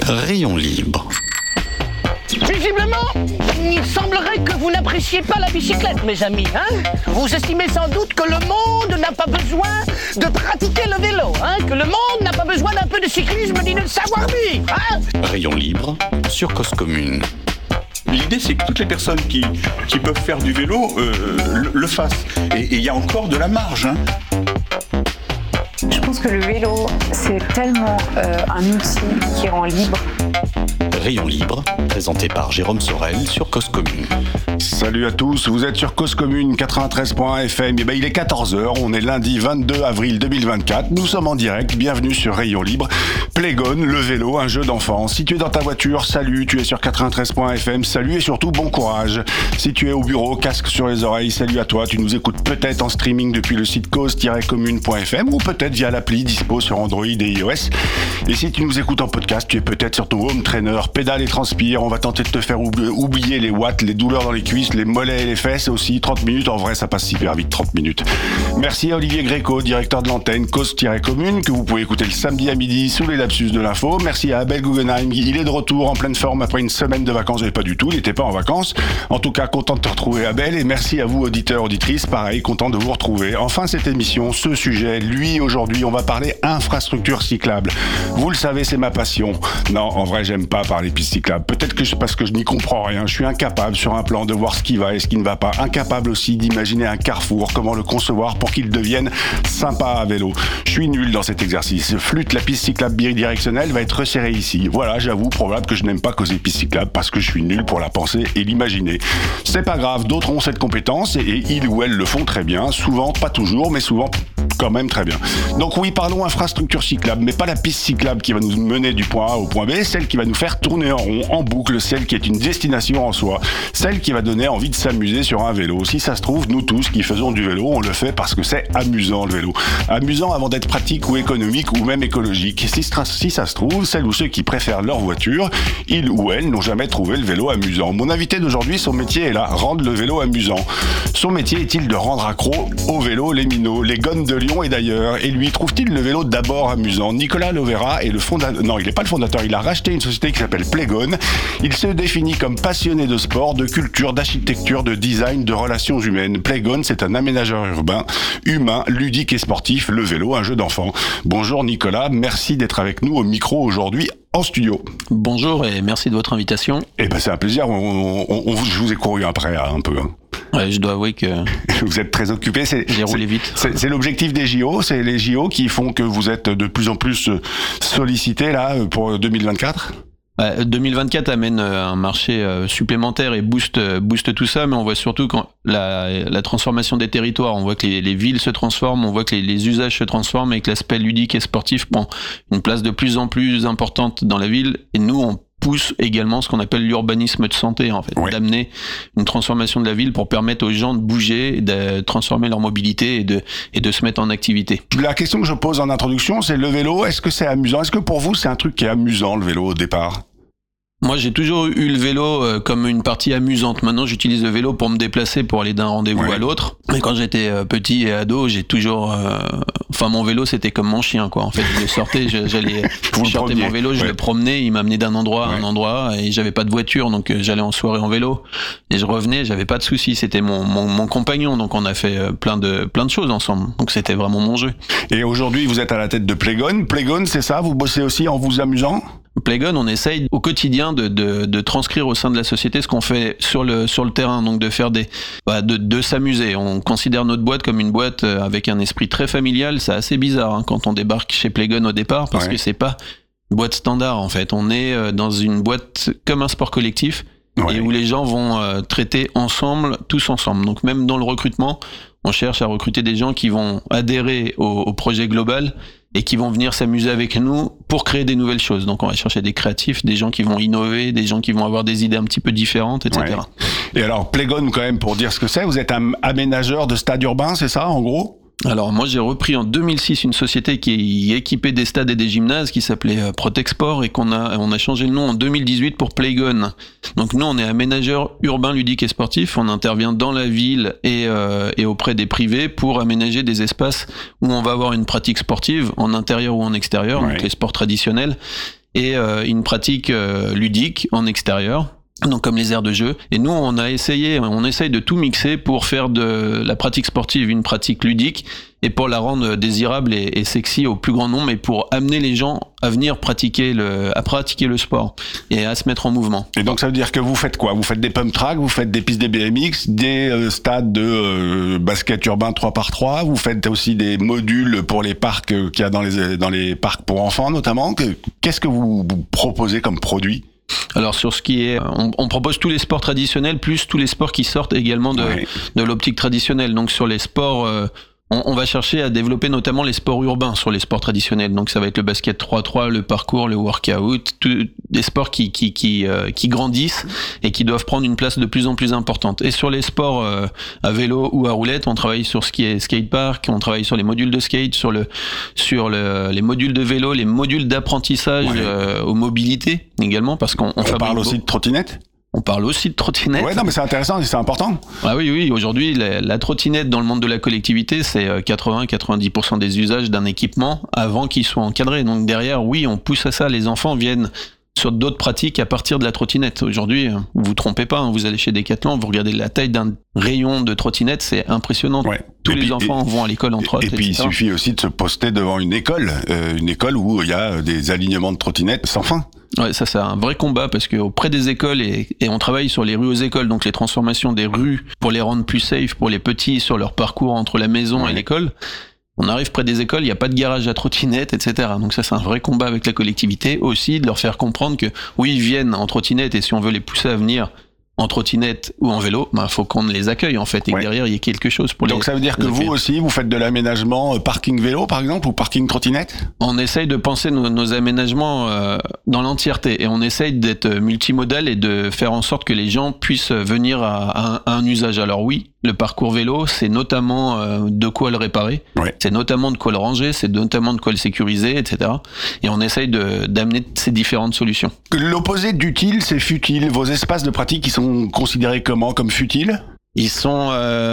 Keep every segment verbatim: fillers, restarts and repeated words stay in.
Rayon libre. Visiblement, il semblerait que vous n'appréciez pas la bicyclette, mes amis. Hein vous estimez sans doute que le monde n'a pas besoin de pratiquer le vélo, hein que le monde n'a pas besoin d'un peu de cyclisme ni de savoir-vivre. Hein Rayon libre sur Cause Commune. L'idée, c'est que toutes les personnes qui, qui peuvent faire du vélo euh, le, le fassent. Et il y a encore de la marge. Hein. Je pense que le vélo, c'est tellement euh, un outil qui rend libre. Rayon libre, présenté par Jérôme Sorel sur Cause Commune. Salut à tous, vous êtes sur Cause Commune quatre-vingt-treize point un F M. Et ben, il est quatorze heures, on est lundi vingt-deux avril deux mille vingt-quatre. Nous sommes en direct, bienvenue sur Rayon libre. Playgone, le vélo, un jeu d'enfant. Si tu es dans ta voiture, salut, tu es sur quatre-vingt-treize point un F M, salut et surtout bon courage. Si tu es au bureau, casque sur les oreilles, salut à toi. Tu nous écoutes peut-être en streaming depuis le site cause tiret commune point f m ou peut-être via l'appli dispo sur Android et iOS. Et si tu nous écoutes en podcast, tu es peut-être sur ton home trainer, pédale et transpire. On va tenter de te faire oublier les watts, les douleurs dans les cuisses, les mollets et les fesses aussi. trente minutes, en vrai, ça passe super vite, trente minutes. Merci à Olivier Gréco, directeur de l'antenne cause-commune, que vous pouvez écouter le samedi à midi sous les lapsus de l'info. Merci à Abel Guggenheim, il est de retour en pleine forme après une semaine de vacances. Et pas du tout, il n'était pas en vacances. En tout cas, content de te retrouver, Abel. Et merci à vous, auditeurs, auditrices, pareil, content de vous retrouver. Enfin, cette émission, ce sujet, lui, aujourd'hui, on va parler infrastructure cyclable. Vous le savez, c'est ma passion. Non, en vrai, j'aime pas parler pistes cyclables. Peut-être que c'est parce que je n'y comprends rien. Je suis incapable sur un plan de voir ce qui va et ce qui ne va pas. Incapable aussi d'imaginer un carrefour, comment le concevoir pour qu'il devienne sympa à vélo. Je suis nul dans cet exercice. Flûte, la piste cyclable bidirectionnelle va être resserrée ici. Voilà, j'avoue, probable que je n'aime pas causer piste cyclable parce que je suis nul pour la penser et l'imaginer. C'est pas grave, d'autres ont cette compétence et, et ils ou elles le font très bien. Souvent, pas toujours, mais souvent quand même très bien. Donc oui, parlons infrastructure cyclable, mais pas la piste cyclable qui va nous mener du point A au point B, celle qui va nous faire tourner en rond, en boucle, celle qui est une destination en soi, celle qui va donner envie de s'amuser sur un vélo. Si ça se trouve, nous tous qui faisons du vélo, on le fait parce que c'est amusant le vélo. Amusant avant d'être pratique ou économique ou même écologique. Si, si ça se trouve, celles ou ceux qui préfèrent leur voiture, ils ou elles n'ont jamais trouvé le vélo amusant. Mon invité d'aujourd'hui, son métier est là, rendre le vélo amusant. Son métier est-il de rendre accro au vélo les minots, les gones de Lyon et d'ailleurs, et lui trouve-t-il le vélo d'abord amusant? Nicolas Lovera est le fondateur, non, il n'est pas le fondateur, il a racheté une société qui s'appelle Playgone. Il se définit comme passionné de sport, de culture, d'architecture, de design, de relations humaines. Playgone, c'est un aménageur urbain, humain, ludique et sportif, le vélo, un jeu d'enfant. Bonjour Nicolas, merci d'être avec nous au micro aujourd'hui en studio. Bonjour et merci de votre invitation. Eh ben c'est un plaisir, on, on, on, je vous ai couru après un peu. Hein. Ouais, je dois avouer que vous êtes très occupé. C'est, j'ai roulé vite. C'est, c'est l'objectif des J O. C'est les J O qui font que vous êtes de plus en plus sollicité là pour deux mille vingt-quatre. Ouais, deux mille vingt-quatre amène un marché supplémentaire et booste booste tout ça, mais on voit surtout quand la, la transformation des territoires, on voit que les, les villes se transforment, on voit que les, les usages se transforment et que l'aspect ludique et sportif prend une place de plus en plus importante dans la ville. Et nous, on pousse également ce qu'on appelle l'urbanisme de santé, en fait, ouais. D'amener une transformation de la ville pour permettre aux gens de bouger, de transformer leur mobilité et de, et de se mettre en activité. La question que je pose en introduction, c'est le vélo, est-ce que c'est amusant? Est-ce que pour vous, c'est un truc qui est amusant, le vélo, au départ? Moi, j'ai toujours eu le vélo euh, comme une partie amusante. Maintenant, j'utilise le vélo pour me déplacer, pour aller d'un rendez-vous ouais. à l'autre. Et quand j'étais euh, petit et ado, j'ai toujours... Euh... Enfin, mon vélo, c'était comme mon chien, quoi. En fait, je le sortais, je, j'allais... je sortais mon vélo, je ouais. le promenais, il m'amenait d'un endroit à ouais. un endroit, et j'avais pas de voiture, donc euh, j'allais en soirée en vélo. Et je revenais, j'avais pas de soucis. C'était mon, mon, mon compagnon, donc on a fait euh, plein de, plein de choses ensemble. Donc c'était vraiment mon jeu. Et aujourd'hui, vous êtes à la tête de Playgone. Playgone, c'est ça? Vous bossez aussi en vous amusant? Playgone, on essaye au quotidien de, de, de transcrire au sein de la société ce qu'on fait sur le, sur le terrain, donc de faire des, bah de, de s'amuser. On considère notre boîte comme une boîte avec un esprit très familial. C'est assez bizarre hein, quand on débarque chez Playgone au départ, parce ouais. que c'est pas une boîte standard en fait. On est dans une boîte comme un sport collectif ouais. et où les gens vont euh, traiter ensemble, tous ensemble. Donc même dans le recrutement, on cherche à recruter des gens qui vont adhérer au, au projet global et qui vont venir s'amuser avec nous pour créer des nouvelles choses. Donc on va chercher des créatifs, des gens qui vont innover, des gens qui vont avoir des idées un petit peu différentes, et cetera. Ouais. Et alors Playgone, quand même, pour dire ce que c'est, vous êtes un aménageur de stades urbains, c'est ça, en gros ? Alors moi j'ai repris en deux mille six une société qui équipait des stades et des gymnases qui s'appelait Protexport et qu'on a on a changé le nom en deux mille dix-huit pour Playgone. Donc nous on est aménageur urbain, ludique et sportif, on intervient dans la ville et euh, et auprès des privés pour aménager des espaces où on va avoir une pratique sportive en intérieur ou en extérieur, ouais. donc les sports traditionnels. et euh, une pratique euh, ludique en extérieur. Donc comme les aires de jeu. Et nous, on a essayé, on essaye de tout mixer pour faire de la pratique sportive une pratique ludique et pour la rendre désirable et, et sexy au plus grand nombre et pour amener les gens à venir pratiquer le, à pratiquer le sport et à se mettre en mouvement. Et donc ça veut dire que vous faites quoi ? Vous faites des pump tracks, vous faites des pistes de B M X, des euh, stades de euh, basket urbain trois par trois, vous faites aussi des modules pour les parcs euh, qu'il y a dans les, dans les parcs pour enfants notamment. Qu'est-ce que vous, vous proposez comme produit ? Alors sur ce qui est, on, on propose tous les sports traditionnels plus tous les sports qui sortent également de, ouais. de l'optique traditionnelle. Donc sur les sports, euh, on, on va chercher à développer notamment les sports urbains sur les sports traditionnels. Donc ça va être le basket trois trois, le parcours, le workout, tout, des sports qui qui qui euh, qui grandissent et qui doivent prendre une place de plus en plus importante. Et sur les sports euh, à vélo ou à roulette, on travaille sur ce qui est skatepark, on travaille sur les modules de skate, sur le sur le, les modules de vélo, les modules d'apprentissage ouais. euh, aux mobilités également, parce qu'on on, on parle aussi de trottinette. On parle aussi de trottinette. Ouais, non, mais c'est intéressant, c'est important. Ah oui, oui. Aujourd'hui, la, la trottinette dans le monde de la collectivité, c'est quatre-vingts à quatre-vingt-dix pour cent des usages d'un équipement avant qu'il soit encadré. Donc derrière, oui, on pousse à ça. Les enfants viennent sur d'autres pratiques à partir de la trottinette. Aujourd'hui, vous vous trompez pas, hein, vous allez chez Decathlon, vous regardez la taille d'un rayon de trottinette, c'est impressionnant. Ouais. Tous et les puis, enfants et, vont à l'école entre autres. Et puis et cetera. il suffit aussi de se poster devant une école, euh, une école où il y a des alignements de trottinettes sans fin. Ouais, ça c'est un vrai combat parce que auprès des écoles et, et on travaille sur les rues aux écoles, donc les transformations des rues pour les rendre plus safe pour les petits sur leur parcours entre la maison ouais. et l'école. On arrive près des écoles, il n'y a pas de garage à trottinette, et cetera. Donc ça, c'est un vrai combat avec la collectivité aussi, de leur faire comprendre que oui, ils viennent en trottinette et si on veut les pousser à venir en trottinette ou en vélo, bah, faut qu'on les accueille en fait et ouais. que derrière il y ait quelque chose pour les. Donc ça veut dire que vous aussi, vous faites de l'aménagement parking vélo par exemple ou parking trottinette ? On essaye de penser nos, nos aménagements euh, dans l'entièreté et on essaye d'être multimodal et de faire en sorte que les gens puissent venir à, à, un, à un usage. Alors oui, le parcours vélo, c'est notamment euh, de quoi le réparer, ouais. c'est notamment de quoi le ranger, c'est notamment de quoi le sécuriser, et cetera. Et on essaye de, d'amener ces différentes solutions. L'opposé d'utile, c'est futile. Vos espaces de pratique, ils sont considérés comment ? Comme futiles ? Ils sont,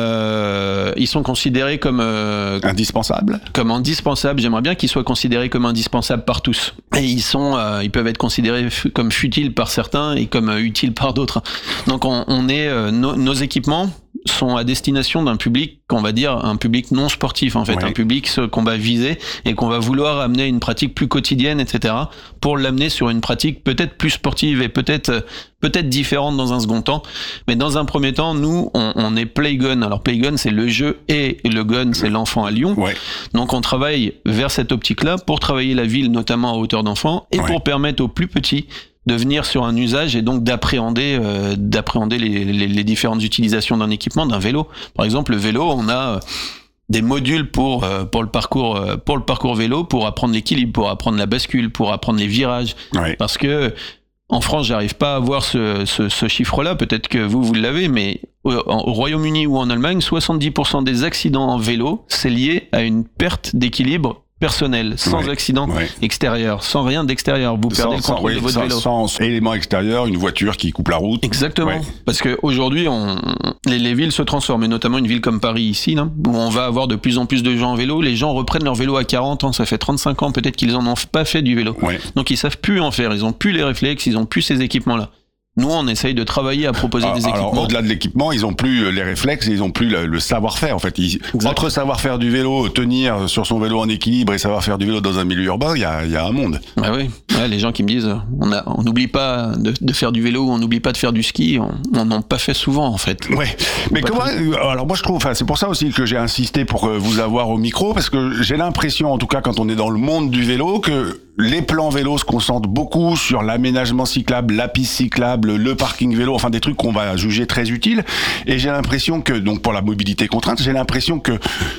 euh, ils sont considérés comme euh, indispensables. Comme indispensables. J'aimerais bien qu'ils soient considérés comme indispensables par tous. Et ils sont, euh, ils peuvent être considérés f- comme futiles par certains et comme euh, utiles par d'autres. Donc on, on est, euh, no, nos équipements sont à destination d'un public qu'on va dire un public non sportif en fait, ouais. un public qu'on va viser et qu'on va vouloir amener à une pratique plus quotidienne, et cetera. Pour l'amener sur une pratique peut-être plus sportive et peut-être peut-être différente dans un second temps. Mais dans un premier temps, nous on, on est Playgun. Alors Playgun c'est le jeu et le gun c'est l'enfant à Lyon. Ouais. Donc on travaille vers cette optique-là pour travailler la ville notamment à hauteur d'enfant et ouais. pour permettre aux plus petits de venir sur un usage et donc d'appréhender euh, d'appréhender les, les, les différentes utilisations d'un équipement, d'un vélo. Par exemple, le vélo, on a des modules pour euh, pour le parcours euh, pour le parcours vélo, pour apprendre l'équilibre, pour apprendre la bascule, pour apprendre les virages. Ouais. Parce que en France, j'arrive pas à voir ce, ce, ce chiffre-là. Peut-être que vous vous l'avez, mais au, au Royaume-Uni ou en Allemagne, soixante-dix pour cent des accidents en vélo, c'est lié à une perte d'équilibre personnel, sans ouais, accident ouais. extérieur, sans rien d'extérieur. Vous sans, perdez le contrôle sans, de votre sans, vélo. Sans élément extérieur, une voiture qui coupe la route. Exactement. Ouais. Parce qu'aujourd'hui, on, les, les villes se transforment, et notamment une ville comme Paris ici, là, où on va avoir de plus en plus de gens en vélo. Les gens reprennent leur vélo à quarante ans, ça fait trente-cinq ans peut-être qu'ils en ont pas fait du vélo. Ouais. Donc ils savent plus en faire, ils ont plus les réflexes, ils ont plus ces équipements-là. Nous, on essaye de travailler à proposer alors, des équipements. Alors, au-delà de l'équipement, ils ont plus les réflexes, ils ont plus le, le savoir-faire. En fait, ils, entre savoir faire du vélo, tenir sur son vélo en équilibre et savoir faire du vélo dans un milieu urbain, il y a, il y a un monde. Ah oui, ouais, les gens qui me disent, on a, on n'oublie pas de, de faire du vélo, on n'oublie pas de faire du ski, on n'en a pas fait souvent en fait. Ouais. Mais comment Alors moi, je trouve, enfin, c'est pour ça aussi que j'ai insisté pour vous avoir au micro, parce que j'ai l'impression, en tout cas, quand on est dans le monde du vélo, que les plans vélo se concentrent beaucoup sur l'aménagement cyclable, la piste cyclable, le parking vélo, enfin des trucs qu'on va juger très utiles. Et j'ai l'impression que, donc pour la mobilité contrainte, j'ai l'impression que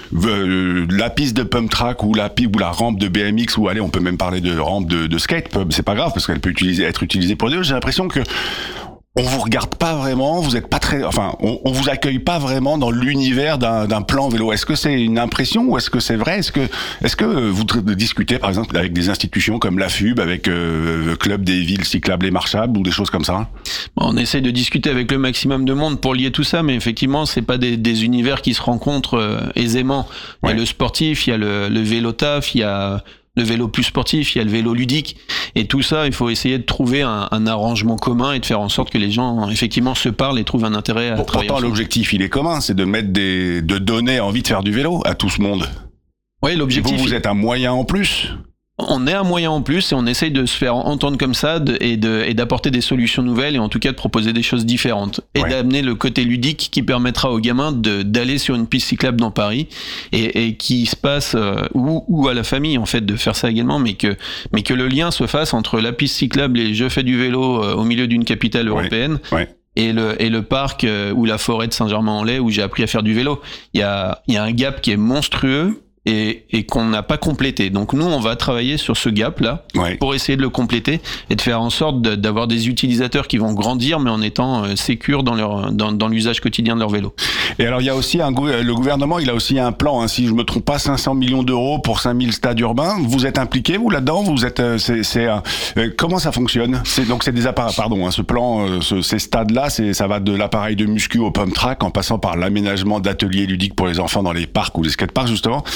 euh, la piste de pump track ou la ou la rampe de B M X, ou allez, on peut même parler de rampe de, de skate, c'est pas grave parce qu'elle peut utiliser, être utilisée pour des choses. J'ai l'impression que on vous regarde pas vraiment, vous êtes pas très, enfin, on, on vous accueille pas vraiment dans l'univers d'un, d'un plan vélo. Est-ce que c'est une impression ou est-ce que c'est vrai ? Est-ce que, est-ce que vous discutez par exemple avec des institutions comme la F U B, avec euh, le club des villes cyclables et marchables ou des choses comme ça ? On essaye de discuter avec le maximum de monde pour lier tout ça, mais effectivement, c'est pas des, des univers qui se rencontrent euh, aisément. Il y a ouais. le sportif, il y a le, le vélo taf, il y a le vélo plus sportif, il y a le vélo ludique, et tout ça, il faut essayer de trouver un, un arrangement commun et de faire en sorte que les gens effectivement se parlent et trouvent un intérêt à bon, travailler pourtant, ensemble. l'objectif, il est commun, c'est de mettre des, de donner envie de faire du vélo à tout ce monde. Oui, l'objectif. Et vous, vous êtes un moyen en plus. On est un moyen en plus et on essaye de se faire entendre comme ça de, et, de, et d'apporter des solutions nouvelles et en tout cas de proposer des choses différentes et ouais. d'amener le côté ludique qui permettra aux gamins de, d'aller sur une piste cyclable dans Paris et, et qui se passe euh, ou, ou à la famille en fait de faire ça également, mais que, mais que le lien se fasse entre la piste cyclable et je fais du vélo euh, au milieu d'une capitale européenne. Ouais. Ouais. Et le, et le parc euh, ou la forêt de Saint-Germain-en-Laye où j'ai appris à faire du vélo. Il y a, il y a un gap qui est monstrueux. Et, et qu'on n'a pas complété. Donc nous, on va travailler sur ce gap-là ouais. pour essayer de le compléter et de faire en sorte de, d'avoir des utilisateurs qui vont grandir, mais en étant euh, sécures dans leur dans, dans l'usage quotidien de leur vélo. Et alors il y a aussi un le gouvernement, il a aussi un plan. Hein, si je me trompe pas, cinq cents millions d'euros pour cinq mille stades urbains. Vous êtes impliqué vous là-dedans? Vous êtes euh, c'est, c'est euh, comment ça fonctionne? C'est donc c'est des appareils. Pardon, hein, ce plan, euh, ce, ces stades-là, c'est ça va de l'appareil de muscu au pump track en passant par l'aménagement d'ateliers ludiques pour les enfants dans les parcs ou les skateparks justement.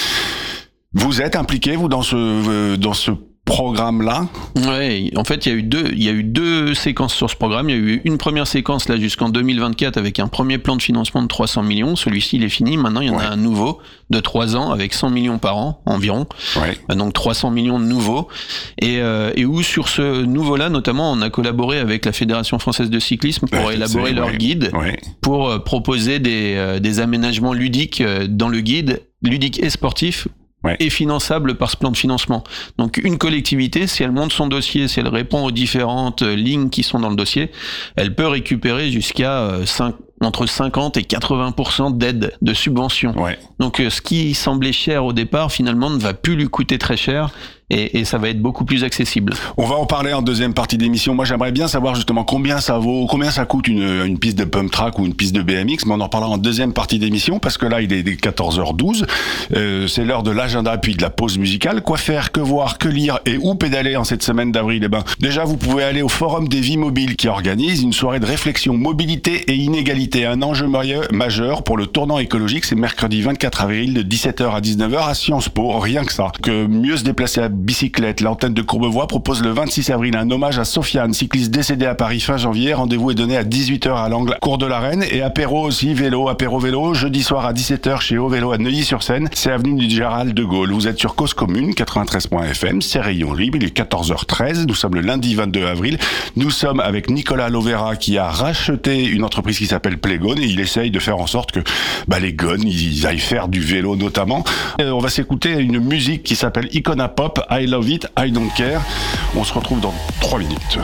Vous êtes impliqué, vous, dans ce, euh, dans ce programme-là? Ouais, en fait, il y a eu deux, il y a eu deux séquences sur ce programme. Il y a eu une première séquence, là, jusqu'en deux mille vingt-quatre, avec un premier plan de financement de trois cents millions. Celui-ci, il est fini. Maintenant, il y en ouais. a un nouveau de trois ans, avec cent millions par an, environ. Ouais. Donc, trois cents millions de nouveaux. Et, euh, et où, sur ce nouveau-là, notamment, on a collaboré avec la Fédération française de cyclisme pour ouais, élaborer leur ouais. guide, ouais. pour euh, proposer des, euh, des aménagements ludiques euh, dans le guide, ludiques et sportifs, Ouais. et finançable par ce plan de financement. Donc une collectivité, si elle monte son dossier, si elle répond aux différentes lignes qui sont dans le dossier, elle peut récupérer jusqu'à cinq, entre cinquante et quatre-vingts pour cent d'aide, de subvention. Ouais. Donc ce qui semblait cher au départ, finalement, ne va plus lui coûter très cher. Et, et ça va être beaucoup plus accessible. On va en parler en deuxième partie d'émission. Moi, j'aimerais bien savoir justement combien ça vaut, combien ça coûte une, une piste de pump track ou une piste de B M X, mais on en parlera en deuxième partie d'émission parce que là, il est quatorze heures douze. Euh, c'est l'heure de l'agenda puis de la pause musicale. Quoi faire, que voir, que lire et où pédaler en cette semaine d'avril? Eh ben, déjà, vous pouvez aller au Forum des Vies Mobiles qui organise une soirée de réflexion mobilité et inégalité. Un enjeu majeur pour le tournant écologique. C'est mercredi vingt-quatre avril de dix-sept heures à dix-neuf heures à Sciences Po. Rien que ça. Que mieux se déplacer à bicyclette. L'antenne de Courbevoie propose le vingt-six avril un hommage à Sofiane, cycliste décédé à Paris fin janvier. Rendez-vous est donné à dix-huit heures à l'angle Cour de la Reine. Et apéro aussi, vélo, apéro vélo, jeudi soir à dix-sept heures chez Au Vélo à Neuilly-sur-Seine. C'est avenue du Gérald de Gaulle. Vous êtes sur Cause Commune, quatre-vingt-treize point F M. C'est Rayon Libre. Il est quatorze heures treize. Nous sommes le lundi vingt-deux avril. Nous sommes avec Nicolas Lovera qui a racheté une entreprise qui s'appelle Plegone et il essaye de faire en sorte que bah, les gones, ils aillent faire du vélo notamment. Et on va s'écouter une musique qui s'appelle Icona Pop, I Love It, I Don't Care. On se retrouve dans trois minutes.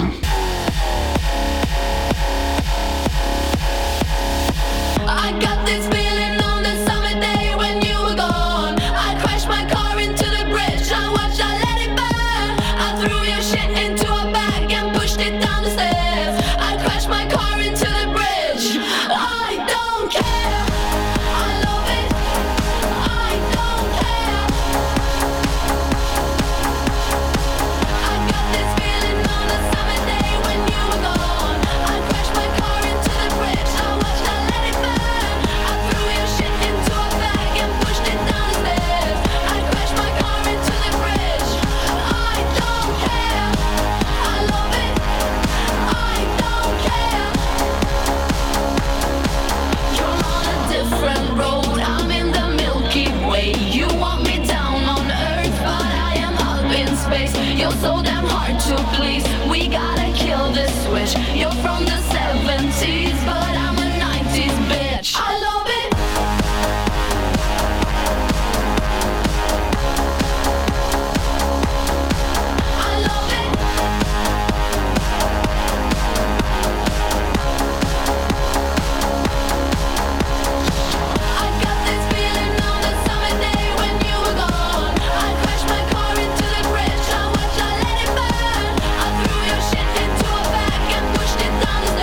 Down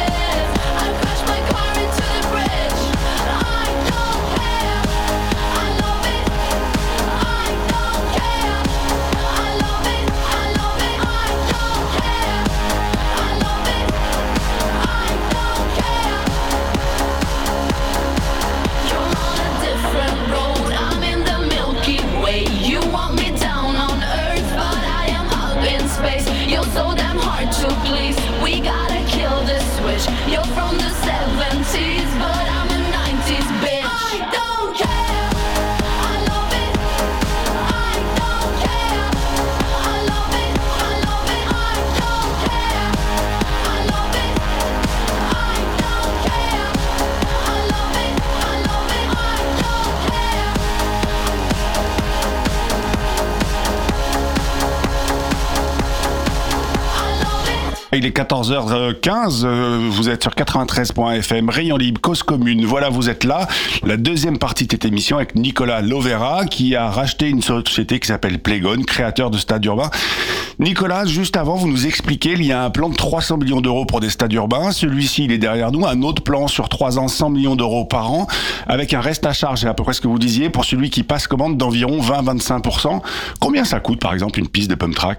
Il est quatorze heures quinze, vous êtes sur quatre-vingt-treize point F M, Rayon Libre, Cause Commune. Voilà, vous êtes là. La deuxième partie de cette émission avec Nicolas Lovera qui a racheté une société qui s'appelle Plegone, créateur de stades urbains. Nicolas, juste avant, vous nous expliquez, il y a un plan de trois cents millions d'euros pour des stades urbains. Celui-ci, il est derrière nous. Un autre plan sur trois ans, cent millions d'euros par an, avec un reste à charge, c'est à peu près ce que vous disiez, pour celui qui passe commande d'environ vingt à vingt-cinq pour cent. Combien ça coûte, par exemple, une piste de pump track ?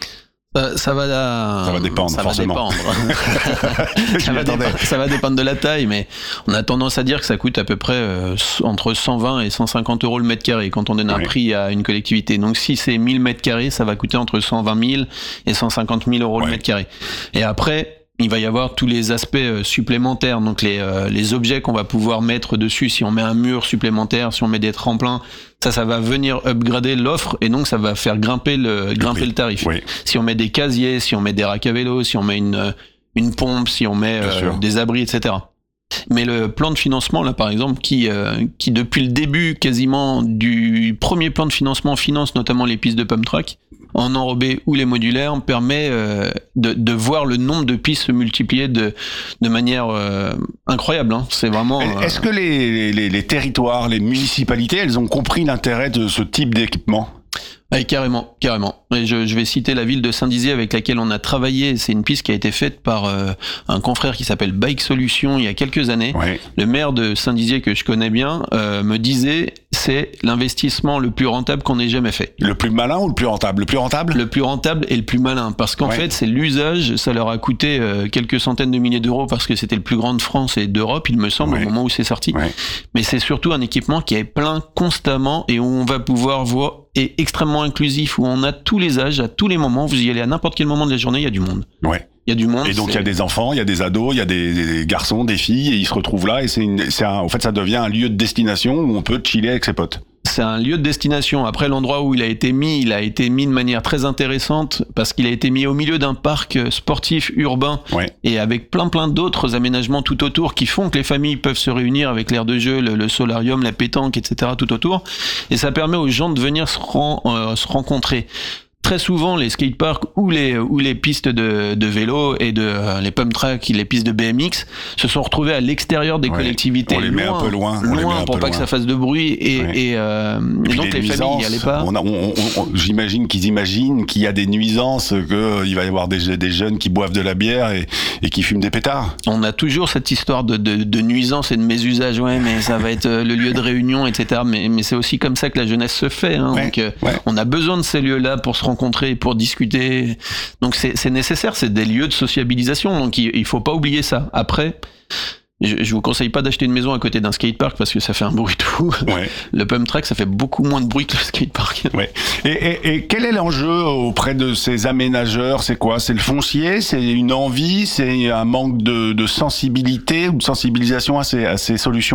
Ça, ça va, ça va dépendre, ça forcément. Va dépendre. ça, va dépendre, ça va dépendre de la taille, mais on a tendance à dire que ça coûte à peu près euh, entre cent vingt et cent cinquante euros le mètre carré quand on donne un oui. prix à une collectivité. Donc si c'est mille mètres carrés, ça va coûter entre cent vingt mille et cent cinquante mille euros ouais. le mètre carré. Et après, il va y avoir tous les aspects supplémentaires, donc les, euh, les objets qu'on va pouvoir mettre dessus. Si on met un mur supplémentaire, si on met des tremplins, ça, ça va venir upgrader l'offre et donc ça va faire grimper le, grimper le tarif. Oui. Si on met des casiers, si on met des racks à vélo, si on met une, une pompe, si on met euh, des abris, et cetera. Mais le plan de financement, là, par exemple, qui, euh, qui depuis le début, quasiment du premier plan de financement, finance notamment les pistes de pump track, en enrobé ou les modulaires, permet euh, de, de voir le nombre de pistes se multiplier de, de manière euh, incroyable. Hein. C'est vraiment. Euh... Est-ce que les, les, les territoires, les municipalités, elles ont compris l'intérêt de ce type d'équipement ? Oui, carrément, carrément. Et je, je vais citer la ville de Saint-Dizier avec laquelle on a travaillé. C'est une piste qui a été faite par euh, un confrère qui s'appelle Bike Solutions il y a quelques années. Oui. Le maire de Saint-Dizier que je connais bien euh, me disait c'est l'investissement le plus rentable qu'on ait jamais fait. Le plus malin ou le plus rentable ? Le plus rentable ? Le plus rentable et le plus malin. Parce qu'en ouais. fait, c'est l'usage. Ça leur a coûté euh, quelques centaines de milliers d'euros parce que c'était le plus grand de France et d'Europe, il me semble, ouais. au moment où c'est sorti. Ouais. Mais c'est surtout un équipement qui est plein constamment et où on va pouvoir voir est extrêmement inclusif, où on a tous les âges, à tous les moments, vous y allez à n'importe quel moment de la journée, il y a du monde. Ouais. Il y a du monde. Et donc, il y a des enfants, il y a des ados, il y a des, des garçons, des filles, et ils se retrouvent là, et c'est, une, c'est un, en fait, ça devient un lieu de destination où on peut chiller avec ses potes. C'est un lieu de destination. Après, l'endroit où il a été mis, il a été mis de manière très intéressante parce qu'il a été mis au milieu d'un parc sportif urbain ouais. et avec plein plein d'autres aménagements tout autour qui font que les familles peuvent se réunir avec l'aire de jeu, le, le solarium, la pétanque, et cetera tout autour. Et ça permet aux gens de venir se, ren, euh, se rencontrer. Très souvent, les skateparks ou les, ou les pistes de, de vélo et de, euh, les pump tracks, les pistes de B M X se sont retrouvées à l'extérieur des ouais, collectivités. On les met loin, un peu loin. Loin, on les met un pour peu pas loin. que ça fasse de bruit. Et, ouais. et, euh, et donc, les, les familles n'y allaient pas. On a, on, on, on, j'imagine qu'ils imaginent qu'il y a des nuisances, qu'il va y avoir des, des jeunes qui boivent de la bière et, et qui fument des pétards. On a toujours cette histoire de, de, de nuisances et de mésusage. Ouais, mais ça va être le lieu de réunion, et cetera. Mais, mais c'est aussi comme ça que la jeunesse se fait. Hein. Ouais, donc, ouais. on a besoin de ces lieux-là pour se rencontrer, pour discuter. Donc c'est, c'est nécessaire, c'est des lieux de sociabilisation, donc il, il faut pas oublier ça. Après, je, je vous conseille pas d'acheter une maison à côté d'un skatepark parce que ça fait un bruit de fou. Ouais. Le pump track, ça fait beaucoup moins de bruit que le skatepark. Ouais. Et, et, et quel est l'enjeu auprès de ces aménageurs ? C'est quoi ? C'est le foncier ? C'est une envie ? C'est un manque de, de sensibilité ou de sensibilisation à ces, à ces solutions-là ?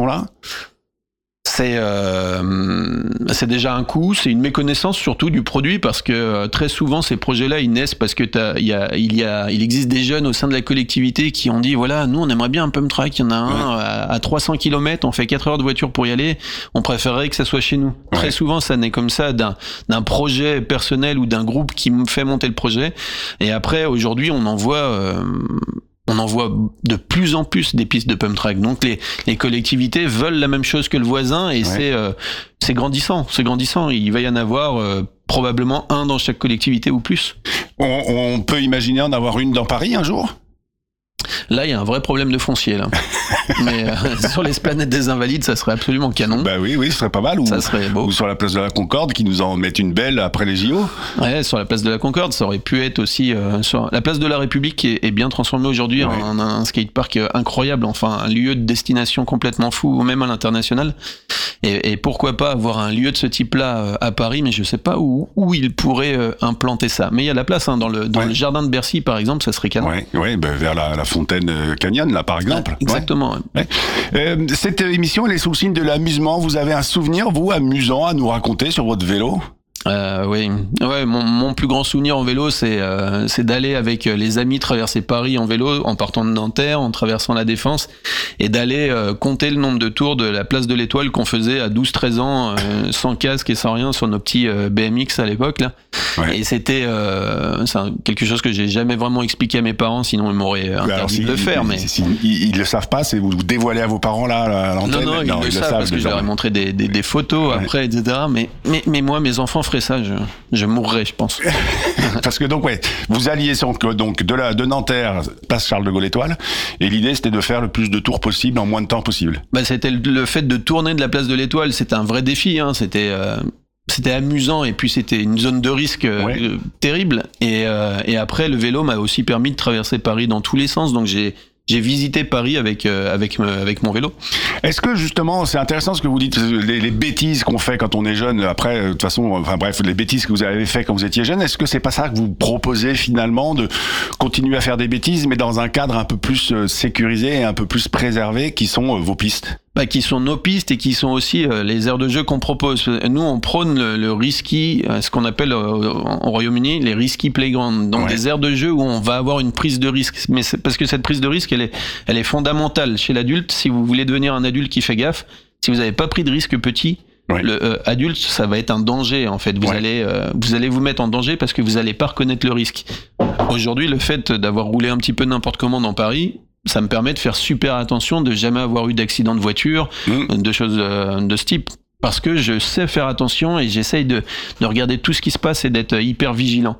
C'est, euh, c'est déjà un coût, c'est une méconnaissance surtout du produit parce que euh, très souvent ces projets-là ils naissent parce que t'as, y a, il y a, il existe des jeunes au sein de la collectivité qui ont dit voilà nous on aimerait bien un pump track, il y en a un ouais. à, à trois cents kilomètres, on fait quatre heures de voiture pour y aller, on préférerait que ça soit chez nous. Ouais. Très souvent ça naît comme ça d'un, d'un projet personnel ou d'un groupe qui me fait monter le projet et après aujourd'hui on en voit euh, on en voit de plus en plus des pistes de pump track. Donc les, les collectivités veulent la même chose que le voisin et ouais. c'est, euh, c'est grandissant. C'est grandissant. Il va y en avoir euh, probablement un dans chaque collectivité ou plus. On, on peut imaginer en avoir une dans Paris un jour ? Là, il y a un vrai problème de foncier, là. Mais euh, sur l'esplanade des Invalides, ça serait absolument canon. Bah oui, oui, ce serait pas mal. Ou, ça serait beau. Ou sur la place de la Concorde, qui nous en mettent une belle après les J O. Ouais, sur la place de la Concorde, ça aurait pu être aussi... Euh, sur la place de la République est, est bien transformée aujourd'hui ouais. en un, un skatepark incroyable, enfin un lieu de destination complètement fou, même à l'international. Et, et pourquoi pas avoir un lieu de ce type-là à Paris, mais je sais pas où, où il pourrait euh, implanter ça. Mais il y a la place, hein, dans, le, dans ouais. le jardin de Bercy, par exemple, ça serait canon. Ouais, ouais, bah, vers la, la fontaine Canyon, là, par exemple. Ouais, exactement. Ouais. Ouais. Euh, cette émission, elle est sous le signe de l'amusement. Vous avez un souvenir, vous, amusant à nous raconter sur votre vélo ? Euh, oui, ouais, mon, mon plus grand souvenir en vélo, c'est, euh, c'est d'aller avec les amis traverser Paris en vélo, en partant de Nanterre, en traversant la Défense, et d'aller euh, compter le nombre de tours de la place de l'Étoile qu'on faisait à douze treize ans, euh, sans casque et sans rien, sur nos petits euh, B M X à l'époque, là. Ouais. Et c'était euh, c'est un, quelque chose que j'ai jamais vraiment expliqué à mes parents, sinon ils m'auraient interdit alors, si, de le faire. Ils, mais si, ils, ils le savent pas, c'est vous dévoilez à vos parents là à l'antenne. Non, non, ils, non, ils le savent parce que je leur ai montré des, des, des photos ouais. après, et cetera. Mais, mais, mais moi, mes enfants feraient ça, je, je mourrais, je pense. Parce que donc ouais, vous alliez donc de la de Nanterre, place Charles de Gaulle Étoile, et l'idée c'était de faire le plus de tours possible en moins de temps possible. Bah c'était le, le fait de tourner de la place de l'Étoile, c'était un vrai défi, hein. C'était euh, c'était amusant et puis c'était une zone de risque euh, ouais. terrible. Et euh, et après le vélo m'a aussi permis de traverser Paris dans tous les sens, donc j'ai J'ai visité Paris avec euh, avec avec mon vélo. Est-ce que justement, c'est intéressant ce que vous dites, les, les bêtises qu'on fait quand on est jeune. Après, de toute façon, enfin bref, les bêtises que vous avez fait quand vous étiez jeune. Est-ce que c'est pas ça que vous proposez finalement, de continuer à faire des bêtises, mais dans un cadre un peu plus sécurisé et un peu plus préservé, qui sont vos pistes? Bah, qui sont nos pistes et qui sont aussi euh, les aires de jeu qu'on propose. Nous, on prône le, le risky, euh, ce qu'on appelle euh, au Royaume-Uni les risky playgrounds, donc ouais. des aires de jeu où on va avoir une prise de risque. Mais c'est parce que cette prise de risque, elle est, elle est fondamentale chez l'adulte. Si vous voulez devenir un adulte qui fait gaffe, si vous n'avez pas pris de risque petit, ouais. le euh, adulte, ça va être un danger en fait. Vous ouais. allez, euh, vous allez vous mettre en danger parce que vous n'allez pas reconnaître le risque. Aujourd'hui, le fait d'avoir roulé un petit peu n'importe comment dans Paris, ça me permet de faire super attention, de jamais avoir eu d'accident de voiture, mmh. de choses de ce type. Parce que je sais faire attention et j'essaye de, de regarder tout ce qui se passe et d'être hyper vigilant.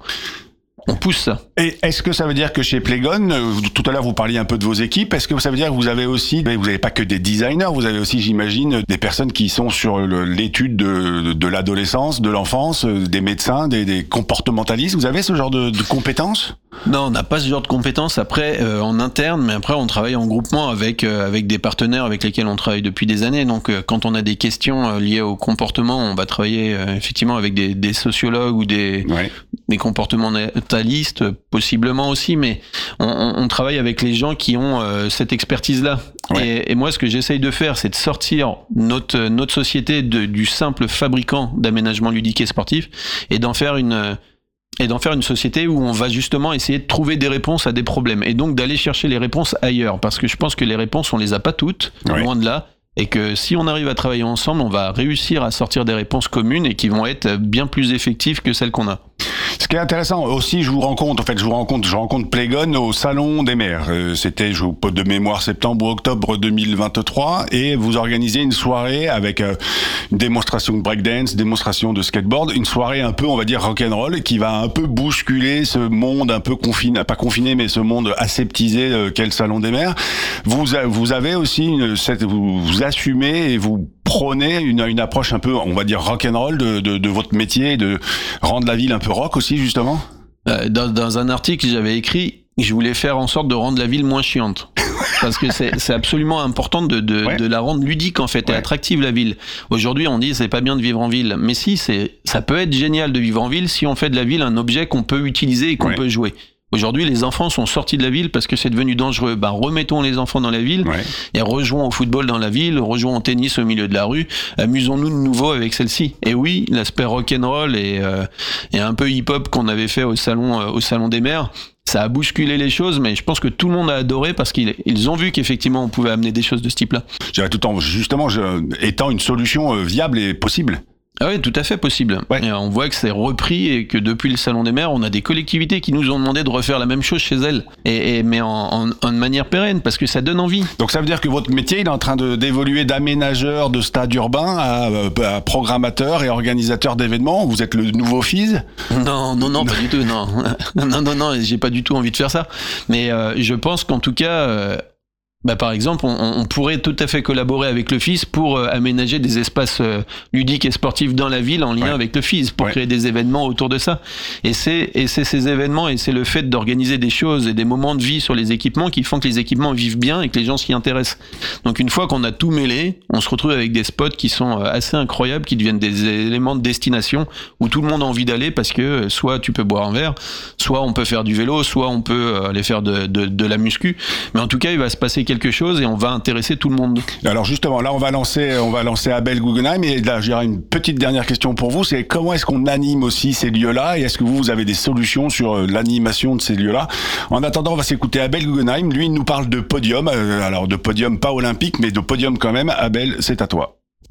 On pousse ça. Et est-ce que ça veut dire que chez Playgon, tout à l'heure vous parliez un peu de vos équipes, est-ce que ça veut dire que vous avez aussi, vous n'avez pas que des designers, vous avez aussi, j'imagine, des personnes qui sont sur le, l'étude de, de l'adolescence, de l'enfance, des médecins, des, des comportementalistes, vous avez ce genre de, de compétences ? Non, on n'a pas ce genre de compétences après euh, en interne, mais après on travaille en groupement avec euh, avec des partenaires avec lesquels on travaille depuis des années. Donc euh, quand on a des questions euh, liées au comportement, on va travailler euh, effectivement avec des, des sociologues ou des ouais. des comportementalistes possiblement aussi, mais on, on, on travaille avec les gens qui ont euh, cette expertise-là. Ouais. Et, et moi, ce que j'essaye de faire, c'est de sortir notre notre société de, du simple fabricant d'aménagement ludique et sportif et d'en faire une et d'en faire une société où on va justement essayer de trouver des réponses à des problèmes et donc d'aller chercher les réponses ailleurs, parce que je pense que les réponses on les a pas toutes, ouais. loin de là, et que si on arrive à travailler ensemble, on va réussir à sortir des réponses communes et qui vont être bien plus effectives que celles qu'on a. Ce qui est intéressant aussi, je vous rencontre, en fait, je vous rencontre, je rencontre Playgon au Salon des Maires. Euh, c'était, je pas de mémoire, septembre ou octobre deux mille vingt-trois, et vous organisez une soirée avec euh, une démonstration de breakdance, démonstration de skateboard, une soirée un peu, on va dire, rock'n'roll, qui va un peu bousculer ce monde un peu confiné, pas confiné, mais ce monde aseptisé euh, qu'est le Salon des Maires. Vous, vous avez aussi une, cette, vous, vous assumez et vous prônez une, une approche un peu, on va dire, rock'n'roll de, de, de votre métier, de rendre la ville un peu rock aussi, justement. Euh, dans, dans un article, j'avais écrit, je voulais faire en sorte de rendre la ville moins chiante. Parce que c'est, c'est absolument important de, de, ouais. de la rendre ludique, en fait, ouais. et attractive, la ville. Aujourd'hui, on dit c'est pas bien de vivre en ville. Mais si, c'est, ça peut être génial de vivre en ville si on fait de la ville un objet qu'on peut utiliser et qu'on ouais. peut jouer. Aujourd'hui, les enfants sont sortis de la ville parce que c'est devenu dangereux. Ben, remettons les enfants dans la ville ouais. et rejouons au football dans la ville, rejouons au tennis au milieu de la rue. Amusons-nous de nouveau avec celle-ci. Et oui, l'aspect rock'n'roll et, euh, et un peu hip-hop qu'on avait fait au salon, euh, au salon des maires, ça a bousculé les choses, mais je pense que tout le monde a adoré parce qu'ils ils ont vu qu'effectivement on pouvait amener des choses de ce type-là. J'irais tout en, justement, je, étant une solution euh, viable et possible. Ah oui, tout à fait possible. Ouais. Et on voit que c'est repris et que depuis le Salon des Maires, on a des collectivités qui nous ont demandé de refaire la même chose chez elles, et, et mais en, en, en manière pérenne, parce que ça donne envie. Donc ça veut dire que votre métier, il est en train de, d'évoluer d'aménageur de stade urbain à, à programmateur et organisateur d'événements. Vous êtes le nouveau F I S ? Non, non, non, pas du tout, non. non, non, non, j'ai pas du tout envie de faire ça. Mais euh, je pense qu'en tout cas... Euh, Bah, par exemple, on, on pourrait tout à fait collaborer avec le F I S pour euh, aménager des espaces euh, ludiques et sportifs dans la ville en lien ouais. avec le F I S, pour ouais. créer des événements autour de ça. Et c'est, et c'est ces événements et c'est le fait d'organiser des choses et des moments de vie sur les équipements qui font que les équipements vivent bien et que les gens s'y intéressent. Donc une fois qu'on a tout mêlé, on se retrouve avec des spots qui sont assez incroyables, qui deviennent des éléments de destination où tout le monde a envie d'aller parce que soit tu peux boire un verre, soit on peut faire du vélo, soit on peut aller faire de, de, de la muscu. Mais en tout cas, il va se passer quelque chose et on va intéresser tout le monde. Alors justement, là on va lancer, on va lancer Abel Guggenheim, et là j'ai une petite dernière question pour vous, c'est comment est-ce qu'on anime aussi ces lieux-là, et est-ce que vous, vous avez des solutions sur l'animation de ces lieux-là? En attendant, on va s'écouter Abel Guggenheim, lui il nous parle de podium, euh, alors de podium pas olympique, mais de podium quand même. Abel, c'est à toi.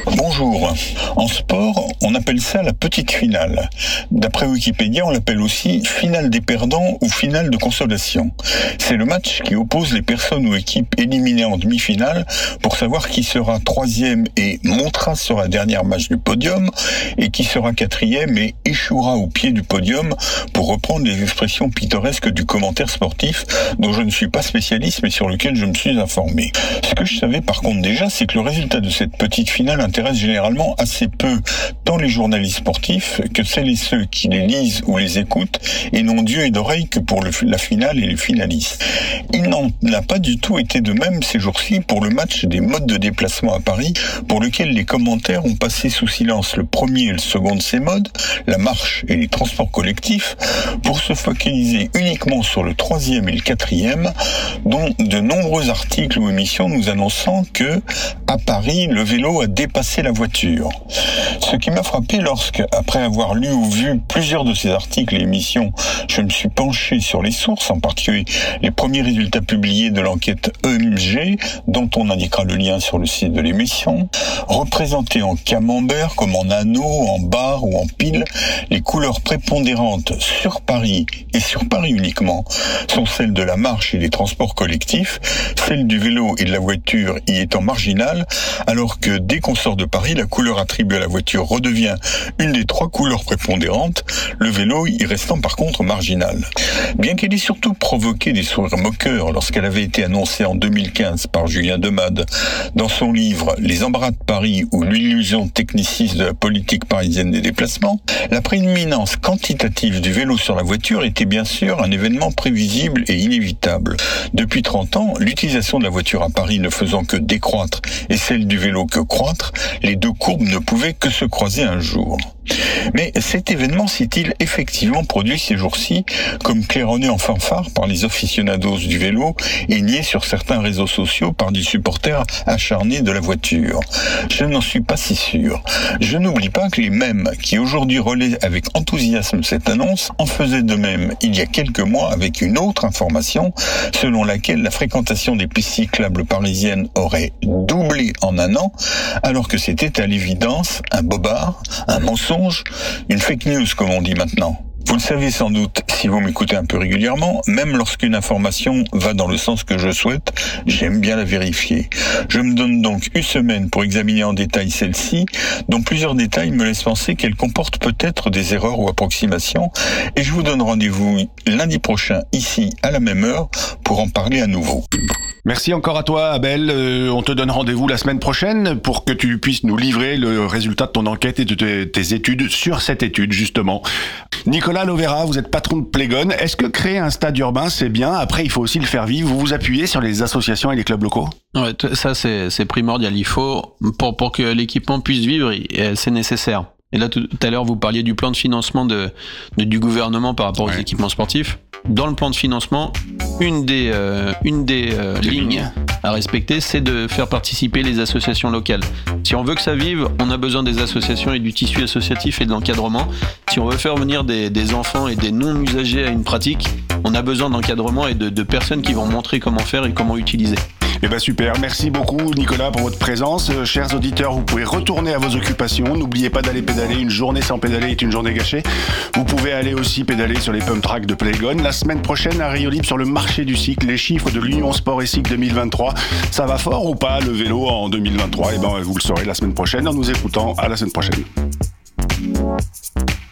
Bonjour. En sport, on appelle ça la petite finale. D'après Wikipédia, on l'appelle aussi finale des perdants ou finale de consolation. C'est le match qui oppose les personnes ou équipes éliminées en demi-finale pour savoir qui sera troisième et montera sur la dernière marche du podium et qui sera quatrième et échouera au pied du podium, pour reprendre les expressions pittoresques du commentaire sportif dont je ne suis pas spécialiste mais sur lequel je me suis informé. Ce que je savais par contre déjà, c'est que le résultat de cette petite finale intéresse généralement assez peu tant les journalistes sportifs que celles et ceux qui les lisent ou les écoutent et n'ont d'yeux et d'oreilles que pour le, la finale et les finalistes. Il n'en a pas du tout été de même ces jours-ci pour le match des modes de déplacement à Paris, pour lequel les commentaires ont passé sous silence le premier et le second de ces modes, la marche et les transports collectifs, pour se focaliser uniquement sur le troisième et le quatrième, dont de nombreux articles ou émissions nous annonçant que, à Paris, le vélo a dépassé la voiture. Ce qui m'a frappé lorsque, après avoir lu ou vu plusieurs de ces articles et émissions, je me suis penché sur les sources, en particulier les premiers résultats publiés de l'enquête E M G, dont on indiquera le lien sur le site de l'émission, représentés en camembert comme en anneaux, en barres ou en piles, les couleurs prépondérantes sur Paris, et sur Paris uniquement, sont celles de la marche et des transports collectifs, celles du vélo et de la voiture y étant marginales, alors que dès qu'on sort de Paris, la couleur attribuée à la voiture redevient une des trois couleurs prépondérantes, le vélo y restant par contre marginal. Bien qu'elle ait surtout provoqué des sourires moqueurs lorsqu'elle avait été annoncée en deux mille quinze par Julien Demade dans son livre « Les embarras de Paris ou l'illusion techniciste de la politique parisienne des déplacements », la prééminence quantitative du vélo sur la voiture était bien sûr un événement prévisible et inévitable. Depuis trente ans, l'utilisation de la voiture à Paris ne faisant que décroître et celle du vélo que croître, les deux courbes ne pouvaient que se croiser un jour. Mais cet événement s'est-il effectivement produit ces jours-ci, comme claironné en fanfare par les aficionados du vélo et nié sur certains réseaux sociaux par des supporters acharnés de la voiture? Je n'en suis pas si sûr. Je n'oublie pas que les mêmes qui aujourd'hui relaient avec enthousiasme cette annonce en faisaient de même il y a quelques mois avec une autre information selon laquelle la fréquentation des pistes cyclables parisiennes aurait doublé en un an, alors que c'était à l'évidence un bobard, un mensonge, une fake news comme on dit maintenant. Vous le savez sans doute, si vous m'écoutez un peu régulièrement, même lorsqu'une information va dans le sens que je souhaite, j'aime bien la vérifier. Je me donne donc une semaine pour examiner en détail celle-ci, dont plusieurs détails me laissent penser qu'elle comporte peut-être des erreurs ou approximations, et je vous donne rendez-vous lundi prochain, ici, à la même heure, pour en parler à nouveau. Merci encore à toi, Abel. Euh, on te donne rendez-vous la semaine prochaine pour que tu puisses nous livrer le résultat de ton enquête et de tes, tes études sur cette étude, justement. Nicolas Lovera, vous êtes patron de Plegone. Est-ce que créer un stade urbain, c'est bien? Après, il faut aussi le faire vivre. Vous vous appuyez sur les associations et les clubs locaux? Ouais, ça, c'est, c'est primordial. Il faut, pour, pour que l'équipement puisse vivre, c'est nécessaire. Et là, tout à l'heure, vous parliez du plan de financement de, de, du gouvernement par rapport aux ouais. équipements sportifs. Dans le plan de financement, une des, euh, une des euh, lignes à respecter, c'est de faire participer les associations locales. Si on veut que ça vive, on a besoin des associations et du tissu associatif et de l'encadrement. Si on veut faire venir des, des enfants et des non-usagers à une pratique, on a besoin d'encadrement et de, de personnes qui vont montrer comment faire et comment utiliser. Eh ben super, merci beaucoup Nicolas pour votre présence. Euh, chers auditeurs, vous pouvez retourner à vos occupations. N'oubliez pas d'aller pédaler, une journée sans pédaler est une journée gâchée. Vous pouvez aller aussi pédaler sur les pump tracks de Plegone. La semaine prochaine, à Rayon Libre sur le marché du cycle, les chiffres de l'Union Sport et Cycle deux mille vingt-trois. Ça va fort ou pas le vélo en deux mille vingt-trois? Eh ben vous le saurez la semaine prochaine en nous écoutant. À la semaine prochaine.